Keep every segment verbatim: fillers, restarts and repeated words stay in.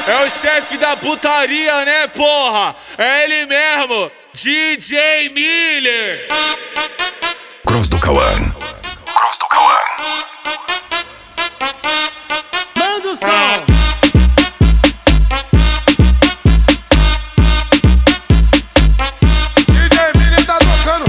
É o chefe da putaria, né, porra? É ele mesmo, D J Miller. Cross do Cauã. Cross do Cauã. Manda o som. D J Miller tá tocando.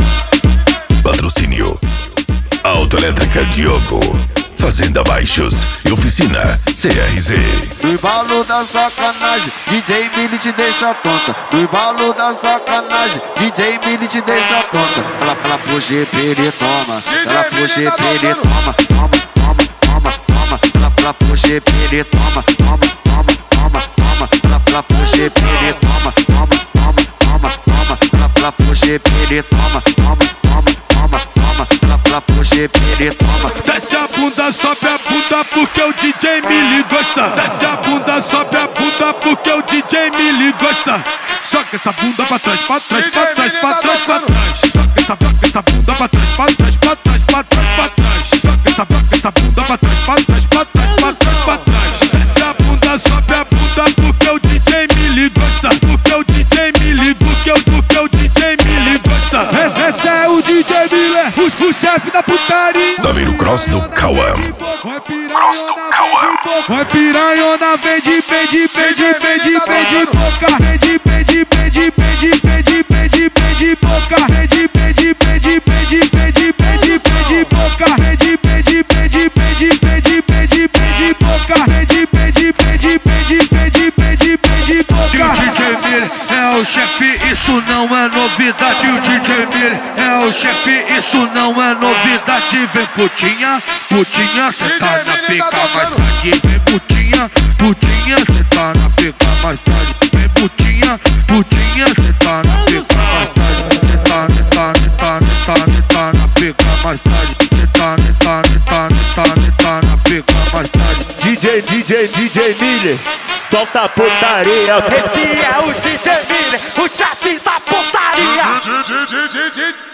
Patrocínio Autoelétrica Diogo, Fazenda Baixos e Oficina C R Z. No embalo da sacanagem, D J Miller te deixa tonta. No embalo da sacanagem, D J Miller te deixa tonta. Ela, ela pro G P, ele toma. Ela pro G P, ele toma. Toma, toma, toma, toma. Ela, ela pro G P, ele toma. Toma, toma, toma, toma. Ela, ela pro G P, ele toma. Toma, toma, toma, toma. Ela, ela pro G P, ele toma. Toma, toma, toma, toma. Ela, ela pro G P, ele toma. Desce a bunda, sobe a bunda porque o D J Miller gosta. Desce a bunda, sobe a bunda porque o D J Miller gosta. Joga essa bunda pra trás, pra trás, pra trás, pra trás, pra trás. Joga essa, joga essa bunda pra trás, pra trás, pra trás, pra trás, pra trás. Joga essa, joga essa bunda pra trás, pra trás, pra trás, pra trás, pra trás. Desce a bunda, sobe a bunda porque o D J Miller gosta. Porque o D J Miller, porque o, porque o D J Miller gosta. Esse, esse é o D J Miller, o, o chefe da putaria. Zaveiro Cross do Cauã. Cross do Cauã. Vai piranhona, vende, vende, vende, vende, vende boca. Vende, vende, vende, vende, vende, vende, vende boca. Vende, vende, vende, vende, vende, vende, vende boca. Vende, vende, vende, vende, vende, vende, vende boca. Vende, vende, vende, vende, vende, vende, vende boca. O D J Miller é o chefe, isso não é novidade. O D J Miller é o chefe, isso não é novidade. Vem putinha, putinha, cê tá na pica mais tarde. Vem putinha, putinha, cê tá na pica mais tarde. Vem putinha, putinha, cê tá na pica mais tarde. Cê tá, cê tá, cê tá, cê tá, cê tá na pica mais tarde. Cê tá, cê tá, cê tá, cê tá, cê tá na pica mais tarde. D J, D J, D J Miller, solta a putaria. Esse é o D J Miller, o chefe da putaria. D J, D J, D J.